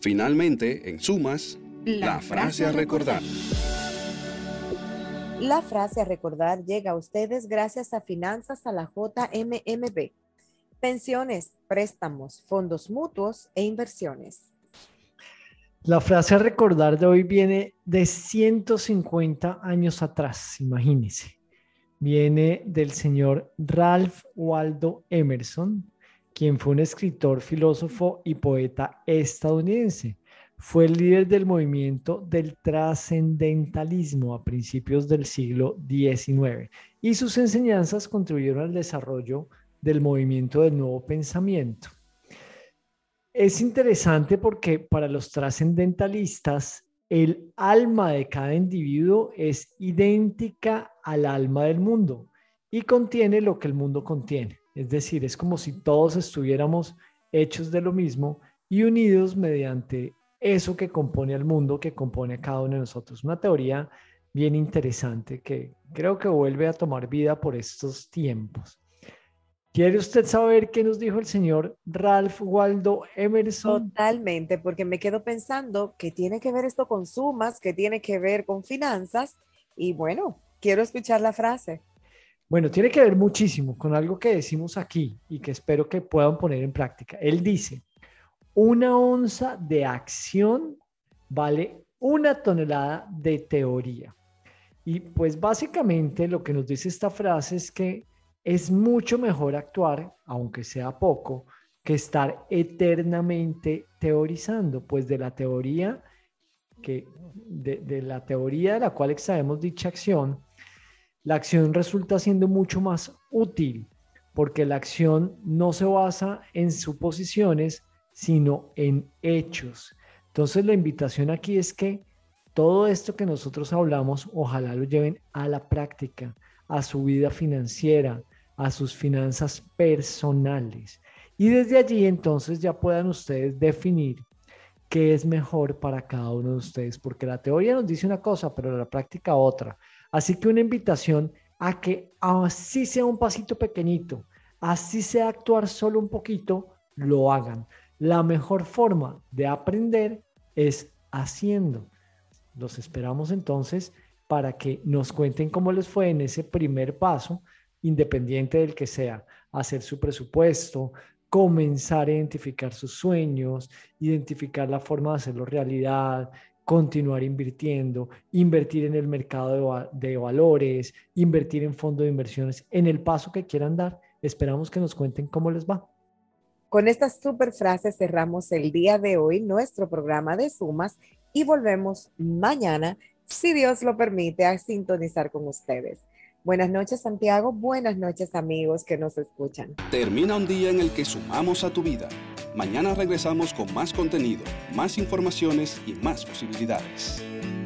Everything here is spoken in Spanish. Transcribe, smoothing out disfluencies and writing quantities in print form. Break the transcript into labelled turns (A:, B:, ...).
A: Finalmente, en sumas, la frase a recordar.
B: La frase a recordar llega a ustedes gracias a Finanzas a la JMMB. Pensiones, préstamos, fondos mutuos e inversiones.
C: La frase a recordar de hoy viene de 150 años atrás, imagínense. Viene del señor Ralph Waldo Emerson, quien fue un escritor, filósofo y poeta estadounidense. Fue el líder del movimiento del trascendentalismo a principios del siglo XIX y sus enseñanzas contribuyeron al desarrollo del movimiento del nuevo pensamiento. Es interesante porque para los trascendentalistas el alma de cada individuo es idéntica al alma del mundo y contiene lo que el mundo contiene. Es decir, es como si todos estuviéramos hechos de lo mismo y unidos mediante eso que compone al mundo, que compone a cada uno de nosotros. Una teoría bien interesante que creo que vuelve a tomar vida por estos tiempos. ¿Quiere usted saber qué nos dijo el señor Ralph Waldo Emerson?
B: Totalmente, porque me quedo pensando que tiene que ver esto con sumas, que tiene que ver con finanzas, y bueno, quiero escuchar la frase.
C: Bueno, tiene que ver muchísimo con algo que decimos aquí y que espero que puedan poner en práctica. Él dice: una onza de acción vale 1 tonelada de teoría. Y pues básicamente lo que nos dice esta frase es que es mucho mejor actuar, aunque sea poco, que estar eternamente teorizando, pues de la teoría de la teoría de la cual extraemos dicha acción, la acción resulta siendo mucho más útil, porque la acción no se basa en suposiciones, sino en hechos. Entonces la invitación aquí es que todo esto que nosotros hablamos, ojalá lo lleven a la práctica, a su vida financiera, a sus finanzas personales. Y desde allí entonces ya puedan ustedes definir qué es mejor para cada uno de ustedes, porque la teoría nos dice una cosa, pero la práctica otra. Así que una invitación a que así sea un pasito pequeñito, así sea actuar solo un poquito, lo hagan. La mejor forma de aprender es haciendo. Los esperamos entonces para que nos cuenten cómo les fue en ese primer paso, independiente del que sea, hacer su presupuesto, comenzar a identificar sus sueños, identificar la forma de hacerlo realidad, continuar invirtiendo, invertir en el mercado de valores, invertir en fondos de inversiones, en el paso que quieran dar. Esperamos que nos cuenten cómo les va.
B: Con estas super frases cerramos el día de hoy nuestro programa de sumas y volvemos mañana, si Dios lo permite, a sintonizar con ustedes. Buenas noches, Santiago. Buenas noches, amigos que nos escuchan.
A: Termina un día en el que sumamos a tu vida. Mañana regresamos con más contenido, más informaciones y más posibilidades.